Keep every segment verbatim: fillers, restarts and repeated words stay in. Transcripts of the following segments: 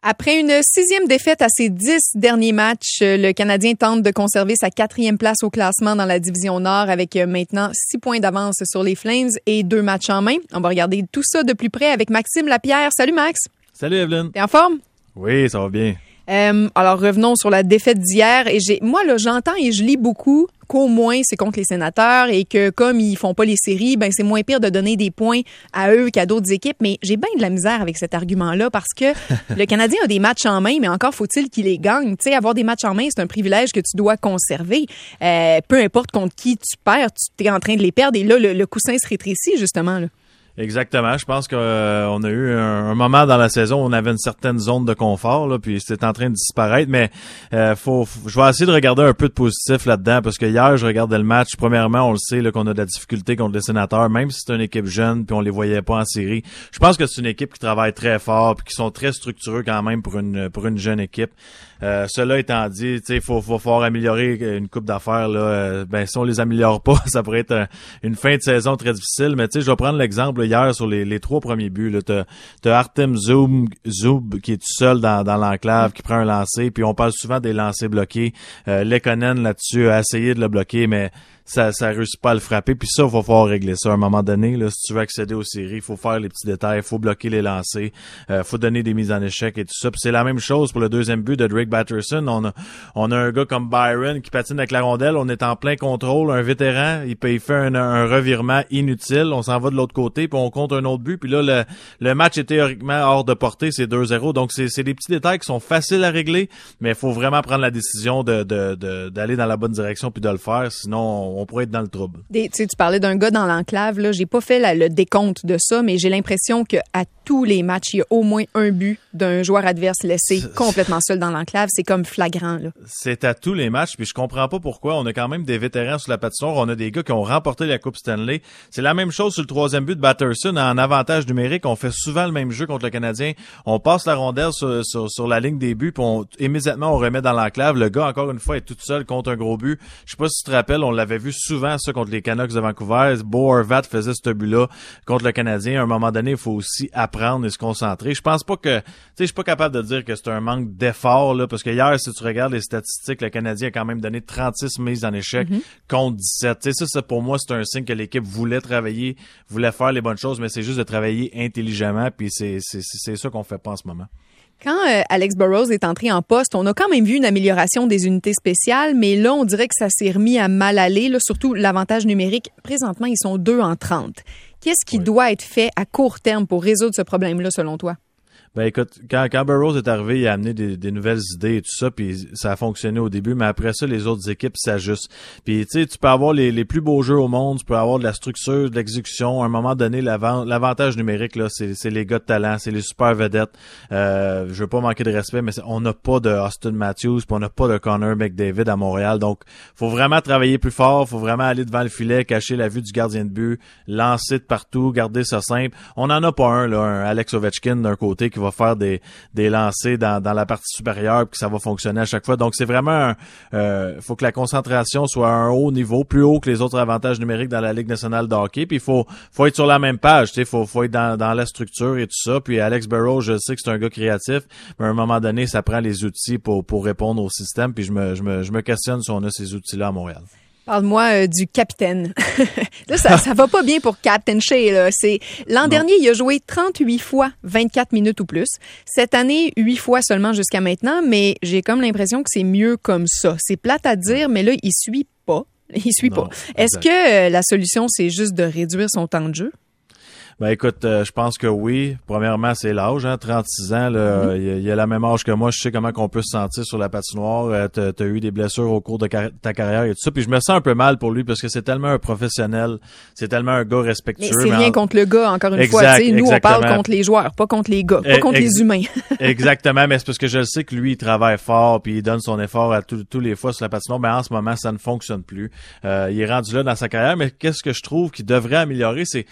Après une sixième défaite à ses dix derniers matchs, le Canadien tente de conserver sa quatrième place au classement dans la division Nord avec maintenant six points d'avance sur les Flames et deux matchs en main. On va regarder tout ça de plus près avec Maxime Lapierre. Salut Max! Salut Evelyne! T'es en forme? Oui, ça va bien. Euh, alors revenons sur la défaite d'hier. Et j'ai, moi là, j'entends et je lis beaucoup qu'au moins c'est contre les Sénateurs et que comme ils font pas les séries, ben c'est moins pire de donner des points à eux qu'à d'autres équipes. Mais j'ai bien de la misère avec cet argument-là parce que le Canadien a des matchs en main, mais encore faut-il qu'il les gagne. Tu sais, avoir des matchs en main, c'est un privilège que tu dois conserver. Euh, peu importe contre qui tu perds, tu es en train de les perdre et là le, le coussin se rétrécit justement là. Exactement. Je pense qu'on euh, a eu un, un moment dans la saison où on avait une certaine zone de confort, là, puis c'était en train de disparaître. Mais euh, faut, faut, je vais essayer de regarder un peu de positif là-dedans, parce que hier, je regardais le match. Premièrement, on le sait là, qu'on a de la difficulté contre les Sénateurs, même si c'est une équipe jeune, puis on les voyait pas en série. Je pense que c'est une équipe qui travaille très fort, puis qui sont très structureux quand même pour une pour une jeune équipe. Euh, cela étant dit, tu sais, faut, faut falloir améliorer une coupe d'affaires là. Euh, ben si on les améliore pas, ça pourrait être un, une fin de saison très difficile. Mais tu sais, je vais prendre l'exemple là, hier sur les, les trois premiers buts. Là, t'as, t'as Artem Zoub, Zoub qui est tout seul dans, dans l'enclave, qui prend un lancer. Puis on parle souvent des lancers bloqués. Euh, Lekkonen là-dessus a essayé de le bloquer, mais ça ça réussit pas à le frapper. Puis ça, il va falloir régler ça à un moment donné. Là, si tu veux accéder aux séries, il faut faire les petits détails, il faut bloquer les lancers, euh, faut donner des mises en échec et tout ça. Puis c'est la même chose pour le deuxième but de Drake Batterson. On a on a un gars comme Byron qui patine avec la rondelle, on est en plein contrôle, un vétéran, il, peut, il fait un, un revirement inutile, on s'en va de l'autre côté, puis on compte un autre but. Puis là, le, le match est théoriquement hors de portée, c'est deux zéro. Donc c'est, c'est des petits détails qui sont faciles à régler, mais il faut vraiment prendre la décision de, de, de d'aller dans la bonne direction puis de le faire, sinon on, on pourrait être dans le trouble. Des, tu sais, tu parlais d'un gars dans l'enclave, là, j'ai pas fait la, le décompte de ça, mais j'ai l'impression qu'à tous les matchs, il y a au moins un but d'un joueur adverse laissé c'est, complètement seul dans l'enclave. C'est comme flagrant, là. C'est à tous les matchs, puis je comprends pas pourquoi. On a quand même des vétérans sur la patinoire. On a des gars qui ont remporté la Coupe Stanley. C'est la même chose sur le troisième but de Batterson. En avantage numérique, on fait souvent le même jeu contre le Canadien. On passe la rondelle sur, sur, sur la ligne des buts, puis on, immédiatement, on remet dans l'enclave. Le gars, encore une fois, est tout seul contre un gros but. Je sais pas si tu te rappelles, on l'avait vu souvent, ça, contre les Canucks de Vancouver. Bo Horvat faisait ce but-là contre le Canadien. À un moment donné, il faut aussi apprendre et se concentrer. Je pense pas que, tu sais, je suis pas capable de dire que c'est un manque d'effort, là, parce que hier, si tu regardes les statistiques, le Canadien a quand même donné trente-six mises en échec mm-hmm. contre dix-sept. Tu sais, ça, ça, pour moi, c'est un signe que l'équipe voulait travailler, voulait faire les bonnes choses, mais c'est juste de travailler intelligemment, puis c'est, c'est, c'est ça qu'on fait pas en ce moment. Quand euh, Alex Burrows est entré en poste, on a quand même vu une amélioration des unités spéciales, mais là, on dirait que ça s'est remis à mal aller, là, surtout l'avantage numérique. Présentement, ils sont deux en trente. Qu'est-ce qui oui. doit être fait à court terme pour résoudre ce problème-là, selon toi? Ben écoute, quand, quand Burrows est arrivé, il a amené des, des nouvelles idées et tout ça, puis ça a fonctionné au début, mais après ça, les autres équipes s'ajustent. Puis tu sais, tu peux avoir les, les plus beaux jeux au monde, tu peux avoir de la structure, de l'exécution. À un moment donné, l'avant, l'avantage numérique, là, c'est, c'est les gars de talent, c'est les super vedettes. Euh, je veux pas manquer de respect, mais on n'a pas de Austin Matthews, puis on n'a pas de Connor McDavid à Montréal. Donc, faut vraiment travailler plus fort, faut vraiment aller devant le filet, cacher la vue du gardien de but, lancer de partout, garder ça simple. On en a pas un, là, un Alex Ovechkin d'un côté qui va faire des des lancers dans dans la partie supérieure puis que ça va fonctionner à chaque fois. Donc c'est vraiment un, euh faut que la concentration soit à un haut niveau, plus haut que les autres avantages numériques dans la Ligue nationale de hockey, puis il faut faut être sur la même page, tu sais, faut faut être dans dans la structure et tout ça. Puis Alex Burrows, je sais que c'est un gars créatif, mais à un moment donné, ça prend les outils pour pour répondre au système, puis je me je me je me questionne si on a ces outils-là à Montréal. Parle-moi euh, du capitaine. Là, ça, ça va pas bien pour Captain Shea, là. C'est, l'an non. dernier, il a joué trente-huit fois, vingt-quatre minutes ou plus. Cette année, huit fois seulement jusqu'à maintenant, mais j'ai comme l'impression que c'est mieux comme ça. C'est plate à dire, mais là, il suit pas. Il suit non, pas. Est-ce exact. que euh, la solution, c'est juste de réduire son temps de jeu? Ben écoute, euh, je pense que oui. Premièrement, c'est l'âge, hein, trente-six ans. Là, mm-hmm. il, il a la même âge que moi. Je sais comment qu'on peut se sentir sur la patinoire. Euh, t'as, t'as eu des blessures au cours de car- ta carrière et tout ça. Puis je me sens un peu mal pour lui parce que c'est tellement un professionnel, c'est tellement un gars respectueux. Mais c'est mais rien en... contre le gars, encore une exact, fois. T'sais, nous, exactement. On parle contre les joueurs, pas contre les gars, pas contre Ex- les humains. Exactement, mais c'est parce que je le sais que lui, il travaille fort puis il donne son effort à tous tous les fois sur la patinoire. Mais en ce moment, ça ne fonctionne plus. Euh, il est rendu là dans sa carrière. Mais qu'est-ce que je trouve qu'il devrait améliorer, c'est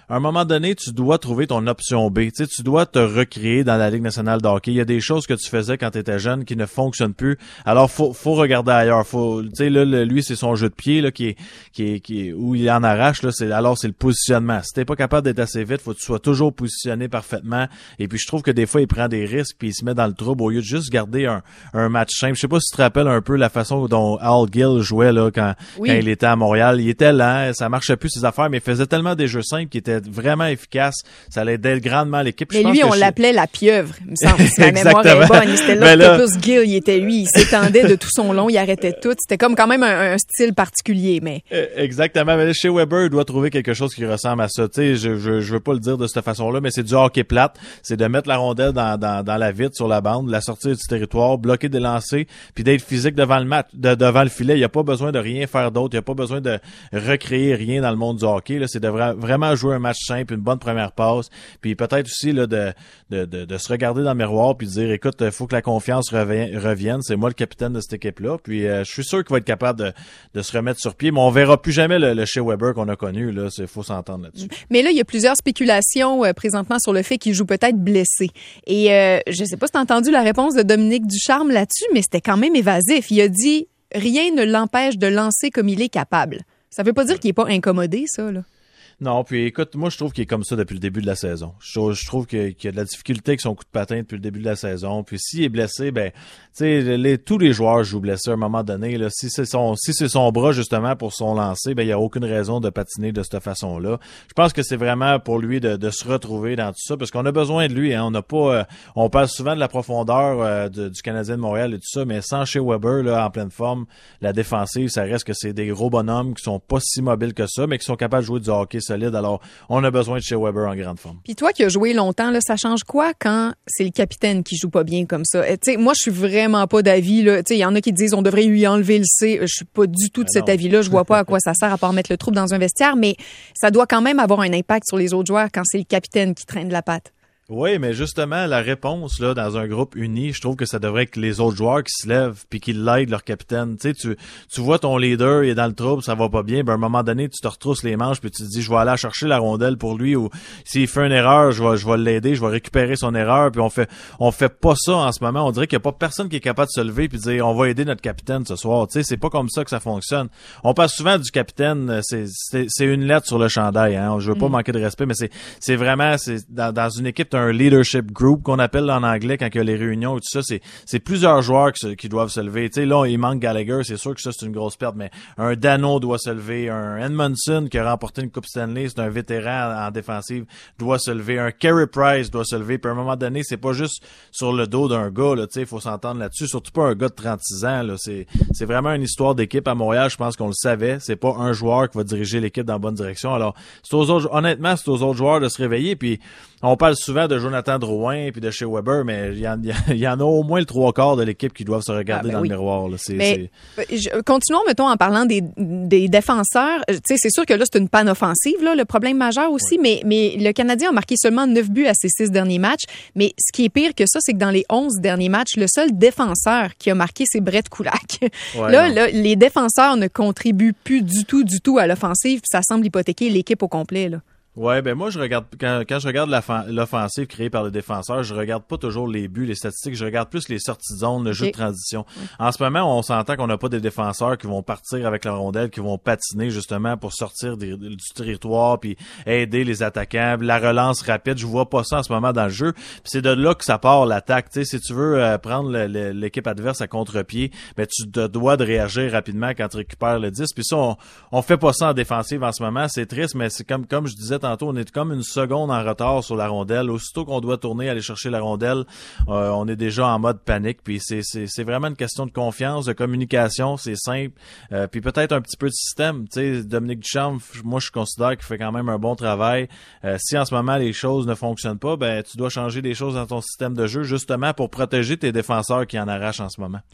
à un moment donné, tu dois trouver ton option B. Tu sais, tu dois te recréer dans la Ligue nationale de hockey. Il y a des choses que tu faisais quand tu étais jeune qui ne fonctionnent plus. Alors, faut, faut regarder ailleurs. Faut, tu sais, là, le, lui, c'est son jeu de pied, là, qui est, qui est, qui est, où il en arrache, là. C'est, alors, c'est le positionnement. Si t'es pas capable d'être assez vite, faut que tu sois toujours positionné parfaitement. Et puis, je trouve que des fois, il prend des risques puis il se met dans le trouble au lieu de juste garder un, un match simple. Je sais pas si tu te rappelles un peu la façon dont Al Gill jouait, là, quand, oui. quand il était à Montréal. Il était lent, ça marchait plus ses affaires, mais il faisait tellement des jeux simples qui étaient vraiment efficaces. Ça l'aidait grandement l'équipe. Mais je lui, pense on que l'appelait je... la pieuvre, il me semble. Si ma mémoire est bonne. C'était l'Octopus là... Gill, il était lui. Il s'étendait de tout son long, il arrêtait tout. C'était comme quand même un, un style particulier, mais... Exactement. Mais chez Weber, il doit trouver quelque chose qui ressemble à ça. Tu sais, je, je, je veux pas le dire de cette façon-là, mais c'est du hockey plate. C'est de mettre la rondelle dans, dans, dans la vitre, sur la bande, la sortir du territoire, bloquer des lancers, puis d'être physique devant le match, de, devant le filet. Il n'y a pas besoin de rien faire d'autre. Il n'y a pas besoin de recréer rien dans le monde du hockey. Là, c'est de vra- vraiment jouer un match simple, une bonne première passe, puis peut-être aussi là de, de, de, de se regarder dans le miroir puis de dire, écoute, il faut que la confiance revienne, revienne. C'est moi le capitaine de cette équipe-là. Puis euh, je suis sûr qu'il va être capable de, de se remettre sur pied, mais on verra plus jamais le, le Shea Weber qu'on a connu. Là, c'est faut s'entendre là-dessus. Mais là, il y a plusieurs spéculations euh, présentement sur le fait qu'il joue peut-être blessé. Et euh, je sais pas si t'as entendu la réponse de Dominique Ducharme là-dessus, mais c'était quand même évasif. Il a dit « Rien ne l'empêche de lancer comme il est capable ». Ça veut pas dire qu'il est pas incommodé, ça, là. Non, puis écoute, moi je trouve qu'il est comme ça depuis le début de la saison. Je trouve, je trouve qu'il y a de la difficulté avec son coup de patin depuis le début de la saison. Puis s'il est blessé, ben, tu sais, les, tous les joueurs jouent blessés à un moment donné. Là, si c'est son, si c'est son bras justement pour son lancer, ben il y a aucune raison de patiner de cette façon-là. Je pense que c'est vraiment pour lui de, de se retrouver dans tout ça, parce qu'on a besoin de lui. Hein, on n'a pas, euh, on parle souvent de la profondeur euh, de, du Canadien de Montréal et tout ça, mais sans Shea Weber là en pleine forme, la défensive, ça reste que c'est des gros bonhommes qui sont pas si mobiles que ça, mais qui sont capables de jouer du hockey solide. Alors, on a besoin de Shea Weber en grande forme. Puis toi qui as joué longtemps, là, ça change quoi quand c'est le capitaine qui joue pas bien comme ça? Tu sais, moi, je suis vraiment pas d'avis, là. Tu sais, il y en a qui disent on devrait lui enlever le C. Je suis pas du tout de mais cet non. avis-là. Je vois pas à quoi ça sert à part mettre le trouble dans un vestiaire, mais ça doit quand même avoir un impact sur les autres joueurs quand c'est le capitaine qui traîne la patte. Oui, mais justement, la réponse, là, dans un groupe uni, je trouve que ça devrait être les autres joueurs qui se lèvent puis qui l'aident leur capitaine. Tu sais, tu, tu vois ton leader, il est dans le trouble, ça va pas bien, ben, à un moment donné, tu te retrousses les manches puis tu te dis, je vais aller chercher la rondelle pour lui, ou s'il fait une erreur, je vais, je vais l'aider, je vais récupérer son erreur, puis on fait, on fait pas ça en ce moment. On dirait qu'il y a pas personne qui est capable de se lever puis de dire, on va aider notre capitaine ce soir. Tu sais, c'est pas comme ça que ça fonctionne. On passe souvent du capitaine, c'est, c'est, c'est une lettre sur le chandail, hein. Je veux pas mm. manquer de respect, mais c'est, c'est vraiment, c'est, dans, dans une équipe, t'as un leadership group qu'on appelle en anglais quand il y a les réunions et tout ça, c'est c'est plusieurs joueurs qui, se, qui doivent se lever. Tu sais, là, il manque Gallagher, c'est sûr que ça, c'est une grosse perte, mais un Dano doit se lever, un Edmondson qui a remporté une Coupe Stanley, c'est un vétéran en, en défensive, doit se lever, un Carey Price doit se lever, puis à un moment donné, c'est pas juste sur le dos d'un gars, là, tu sais, il faut s'entendre là-dessus, surtout pas un gars de trente-six ans, là, c'est c'est vraiment une histoire d'équipe à Montréal, je pense qu'on le savait, c'est pas un joueur qui va diriger l'équipe dans la bonne direction, alors c'est aux autres, honnêtement, c'est aux autres joueurs de se réveiller, puis on parle souvent de Jonathan Drouin puis de Shea Weber, mais il y, y, y en a au moins le trois quarts de l'équipe qui doivent se regarder ah ben dans oui. le miroir. Là. C'est, mais, c'est... Je, continuons, mettons, en parlant des, des défenseurs. Tu sais, c'est sûr que là, c'est une panne offensive, là, le problème majeur aussi, oui. mais, mais le Canadien a marqué seulement neuf buts à ses six derniers matchs. Mais ce qui est pire que ça, c'est que dans les onze derniers matchs, le seul défenseur qui a marqué, c'est Brett Kulak. Ouais, là, là, les défenseurs ne contribuent plus du tout, du tout à l'offensive, puis ça semble hypothéquer l'équipe au complet, là. Ouais, ben moi je regarde quand, quand je regarde l'offensive créée par le défenseur, je regarde pas toujours les buts, les statistiques, je regarde plus les sorties de zone, le jeu okay. de transition. Ouais. En ce moment, on s'entend qu'on n'a pas des défenseurs qui vont partir avec la rondelle, qui vont patiner justement pour sortir des, du territoire puis aider les attaquants, la relance rapide, je vois pas ça en ce moment dans le jeu. Puis c'est de là que ça part l'attaque. Tu sais, si tu veux euh, prendre le, le, l'équipe adverse à contre-pied, ben tu te dois de réagir rapidement quand tu récupères le dix. Puis ça, on, on fait pas ça en défensive en ce moment, c'est triste, mais c'est comme comme je disais tantôt, on est comme une seconde en retard sur la rondelle. Aussitôt qu'on doit tourner, aller chercher la rondelle, euh, on est déjà en mode panique. Puis c'est, c'est, c'est vraiment une question de confiance, de communication, c'est simple. Euh, puis peut-être un petit peu de système. Tu sais, Dominique Ducharme, moi je considère qu'il fait quand même un bon travail. Euh, si en ce moment les choses ne fonctionnent pas, ben tu dois changer des choses dans ton système de jeu justement pour protéger tes défenseurs qui en arrachent en ce moment.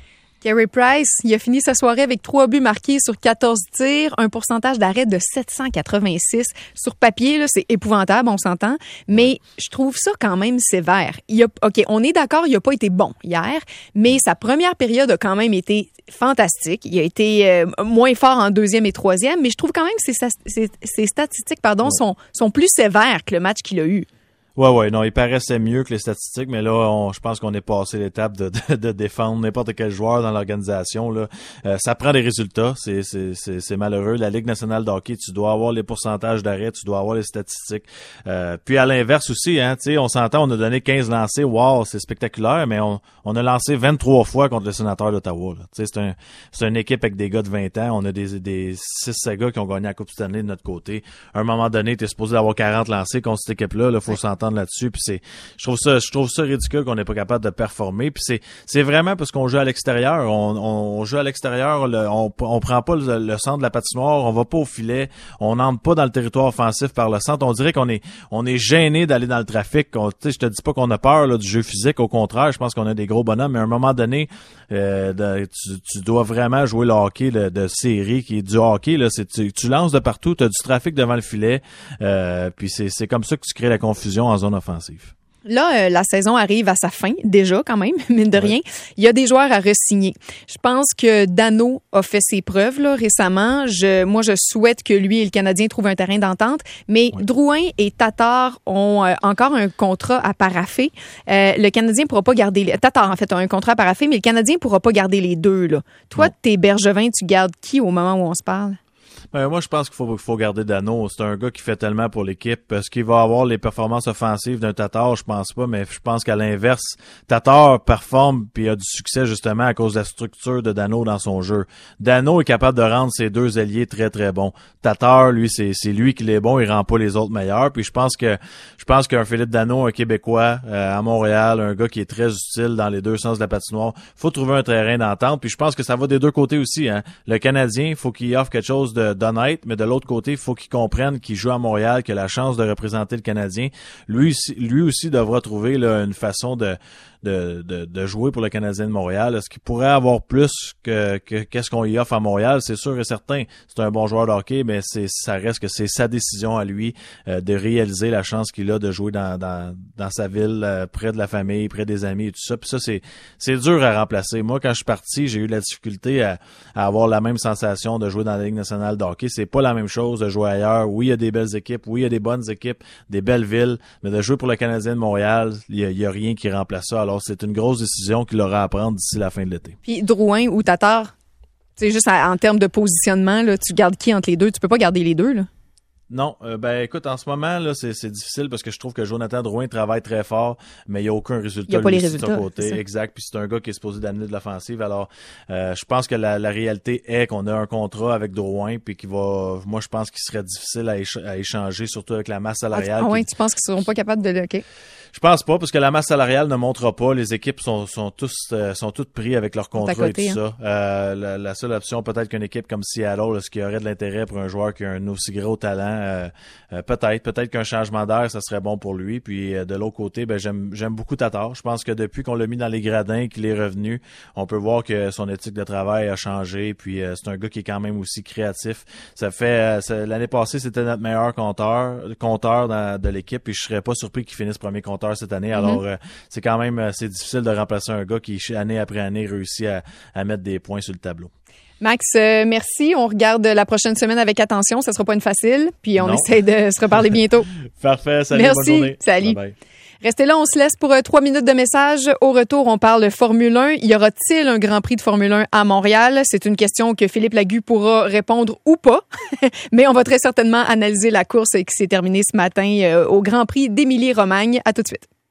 Carey Price, il a fini sa soirée avec trois buts marqués sur quatorze tirs, un pourcentage d'arrêt de sept cent quatre-vingt-six. Sur papier, là, c'est épouvantable, on s'entend, mais je trouve ça quand même sévère. Il a, OK, on est d'accord, il n'a pas été bon hier, mais sa première période a quand même été fantastique. Il a été euh, moins fort en deuxième et troisième, mais je trouve quand même que ses, ses, ses statistiques pardon, ouais. sont, sont plus sévères que le match qu'il a eu. Ouais, ouais, non, il paraissait mieux que les statistiques, mais là, on, je pense qu'on est passé l'étape de, de, de défendre n'importe quel joueur dans l'organisation, là. Euh, ça prend des résultats, c'est, c'est, c'est, c'est malheureux. La Ligue nationale de hockey, tu dois avoir les pourcentages d'arrêt, tu dois avoir les statistiques. Euh, puis à l'inverse aussi, hein, tu sais, on s'entend, on a donné quinze lancés, wow, c'est spectaculaire, mais on, on a lancé vingt-trois fois contre le Sénateur d'Ottawa, là. Tu sais, c'est un, c'est une équipe avec des gars de vingt ans, on a des, des six gars qui ont gagné la Coupe Stanley de notre côté. À un moment donné, t'es supposé avoir quarante lancés contre cette équipe-là, là, faut ouais. s'entendre là-dessus, puis c'est je trouve ça je trouve ça ridicule qu'on n'est pas capable de performer, puis c'est c'est vraiment parce qu'on joue à l'extérieur, on on joue à l'extérieur, le, on on prend pas le, le centre de la patinoire, on va pas au filet, on n'entre pas dans le territoire offensif par le centre, on dirait qu'on est on est gêné d'aller dans le trafic, tu sais, je te dis pas qu'on a peur là, du jeu physique, au contraire, je pense qu'on a des gros bonhommes, mais à un moment donné euh, de, tu, tu dois vraiment jouer le hockey de, de série qui est du hockey là, c'est tu, tu lances de partout, tu as du trafic devant le filet, euh, puis c'est c'est comme ça que tu crées la confusion en zone offensive. Là, euh, la saison arrive à sa fin, déjà quand même, mine de rien. Il y a des joueurs à re-signer. Je pense que Danault a fait ses preuves là, récemment. Je, moi, je souhaite que lui et le Canadien trouvent un terrain d'entente. Mais ouais. Drouin et Tatar ont euh, encore un contrat à paraffer. Euh, le Canadien pourra pas garder... Les... Tatar, en fait, a un contrat à paraffer, mais le Canadien pourra pas garder les deux. Là. Toi, tes Bergevin, tu gardes qui au moment où on se parle? Ben, moi, je pense qu'il faut, qu'il faut garder Danault. C'est un gars qui fait tellement pour l'équipe. Est-ce qu'il va avoir les performances offensives d'un Tatar? Je pense pas, mais je pense qu'à l'inverse, Tatar performe puis a du succès justement à cause de la structure de Danault dans son jeu. Danault est capable de rendre ses deux alliés très, très bons. Tatar, lui, c'est, c'est lui qui est bon, il rend pas les autres meilleurs. Puis je pense que je pense qu'un Philippe Danault, un Québécois euh, à Montréal, un gars qui est très utile dans les deux sens de la patinoire, faut trouver un terrain d'entente. Puis je pense que ça va des deux côtés aussi. Hein. Le Canadien, il faut qu'il offre quelque chose de d'honnête, mais de l'autre côté, il faut qu'il comprenne qu'il joue à Montréal, qu'il a la chance de représenter le Canadien. Lui, lui aussi devra trouver là, une façon de, de, de, de jouer pour le Canadien de Montréal. Est-ce qu'il pourrait avoir plus que, que qu'est-ce qu'on y offre à Montréal? C'est sûr et certain. C'est un bon joueur de hockey, mais c'est, ça reste que c'est sa décision à lui euh, de réaliser la chance qu'il a de jouer dans, dans, dans sa ville, euh, près de la famille, près des amis et tout ça. Puis ça, c'est, c'est dur à remplacer. Moi, quand je suis parti, j'ai eu de la difficulté à, à avoir la même sensation de jouer dans la Ligue nationale de hockey. C'est pas la même chose de jouer ailleurs. Oui, il y a des belles équipes. Oui, il y a des bonnes équipes, des belles villes. Mais de jouer pour le Canadien de Montréal, il y a, il y a rien qui remplace ça. Alors, c'est une grosse décision qu'il aura à prendre d'ici la fin de l'été. Puis Drouin ou Tatar, tu sais, juste à, en termes de positionnement, là, tu gardes qui entre les deux? Tu peux pas garder les deux, là? Non, euh, ben écoute, en ce moment là, c'est, c'est difficile parce que je trouve que Jonathan Drouin travaille très fort, mais il n'y a aucun résultat. Il n'y a pas les lui, résultats. De son côté. Exact. Puis c'est un gars qui est supposé d'amener de l'offensive. Alors, euh, je pense que la, la réalité est qu'on a un contrat avec Drouin, puis qui va, moi je pense qu'il serait difficile à, éch- à échanger, surtout avec la masse salariale. Ah, ah ouais, qui... tu penses qu'ils seront pas capables de le. Okay. Je pense pas, parce que la masse salariale ne montrera pas. Les équipes sont, sont tous euh, sont toutes pris avec leur contrat côté, et tout hein. ça. Euh, la, la seule option, peut-être qu'une équipe comme Seattle, est-ce qu'il y aurait de l'intérêt pour un joueur qui a un aussi gros talent? Euh, euh, peut-être. Peut-être qu'un changement d'air, ça serait bon pour lui. Puis euh, de l'autre côté, ben j'aime j'aime beaucoup Tatar. Je pense que depuis qu'on l'a mis dans les gradins, qu'il est revenu, on peut voir que son éthique de travail a changé. Puis euh, c'est un gars qui est quand même aussi créatif. Ça fait euh, ça, l'année passée, c'était notre meilleur compteur, compteur dans, de l'équipe. Puis je serais pas surpris qu'il finisse premier compteur cette année. Alors, mm-hmm. euh, c'est quand même euh, c'est difficile de remplacer un gars qui, année après année, réussit à, à mettre des points sur le tableau. Max, euh, merci. On regarde la prochaine semaine avec attention. Ça sera pas une facile. Puis on non. essaie de se reparler bientôt. Parfait. Salut, merci. Bonne journée. Salut. Bye bye. Restez là, on se laisse pour euh, trois minutes de message. Au retour, on parle Formule un. Y aura-t-il un Grand Prix de Formule un à Montréal? C'est une question que Philippe Lagu pourra répondre ou pas. Mais on va très certainement analyser la course qui s'est terminée ce matin euh, au Grand Prix d'Émilie-Romagne. À tout de suite.